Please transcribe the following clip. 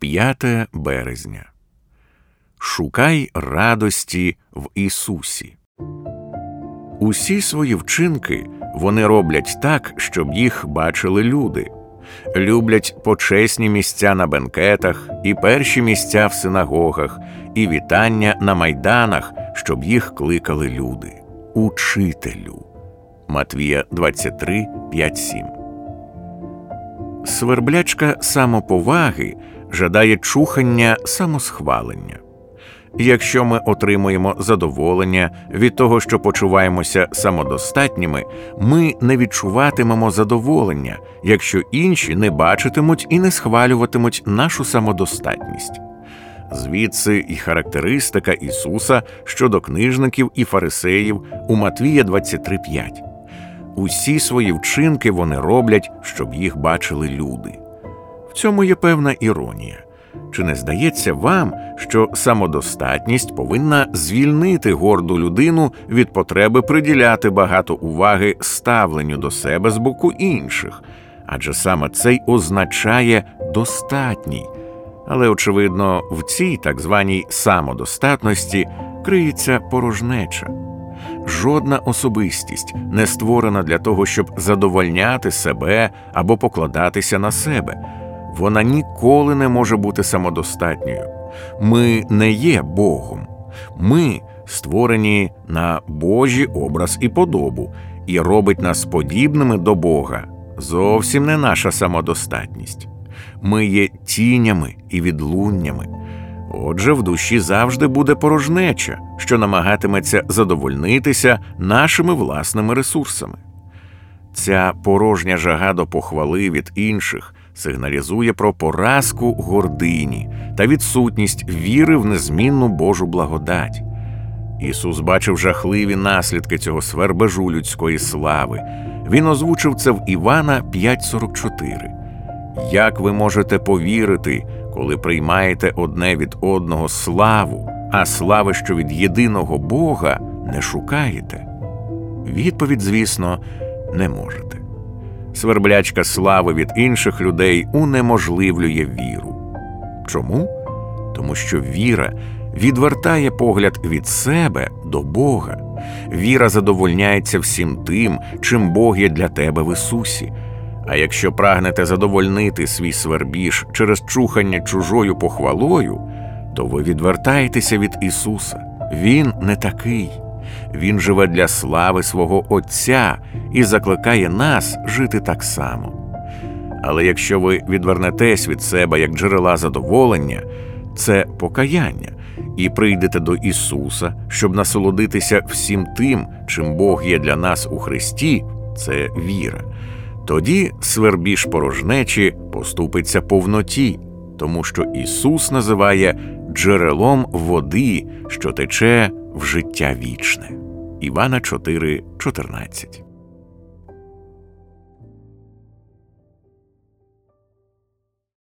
5 березня. Шукай радості в Ісусі. Усі свої вчинки вони роблять так, щоб їх бачили люди. Люблять почесні місця на бенкетах, і перші місця в синагогах, і вітання на майданах, щоб їх кликали люди. Учителю. Матвія 23, 5-7. Сверблячка самоповаги жадає чухання самосхвалення. Якщо ми отримуємо задоволення від того, що почуваємося самодостатніми, ми не відчуватимемо задоволення, якщо інші не бачитимуть і не схвалюватимуть нашу самодостатність. Звідси і характеристика Ісуса щодо книжників і фарисеїв у Матвія 23:5. Усі свої вчинки вони роблять, щоб їх бачили люди. В цьому є певна іронія. Чи не здається вам, що самодостатність повинна звільнити горду людину від потреби приділяти багато уваги ставленню до себе з боку інших? Адже саме це й означає «достатній». Але, очевидно, в цій так званій самодостатності криється порожнеча. Жодна особистість не створена для того, щоб задовольняти себе або покладатися на себе. Вона ніколи не може бути самодостатньою. Ми не є Богом. Ми створені на Божий образ і подобу, і робить нас подібними до Бога зовсім не наша самодостатність. Ми є тінями і відлуннями. Отже, в душі завжди буде порожнеча, що намагатиметься задовольнитися нашими власними ресурсами. Ця порожня жага до похвали від інших сигналізує про поразку гордині та відсутність віри в незмінну Божу благодать. Ісус бачив жахливі наслідки цього свербежу людської слави. Він озвучив це в Івана 5:44. «Як ви можете повірити, коли приймаєте одне від одного славу, а слави, що від єдиного Бога, не шукаєте?» Відповідь, звісно, не можете. Сверблячка слави від інших людей унеможливлює віру. Чому? Тому що віра відвертає погляд від себе до Бога. Віра задовольняється всім тим, чим Бог є для тебе в Ісусі. А якщо прагнете задовольнити свій свербіж через чухання чужою похвалою, то ви відвертаєтеся від Ісуса. Він не такий. Він живе для слави свого Отця і закликає нас жити так само. Але якщо ви відвернетесь від себе як джерела задоволення, це покаяння, і прийдете до Ісуса, щоб насолодитися всім тим, чим Бог є для нас у Христі, це віра. Тоді свербіж порожнечі поступиться повноті, тому що Ісус називає джерелом води, що тече в життя вічне. Івана 4:14.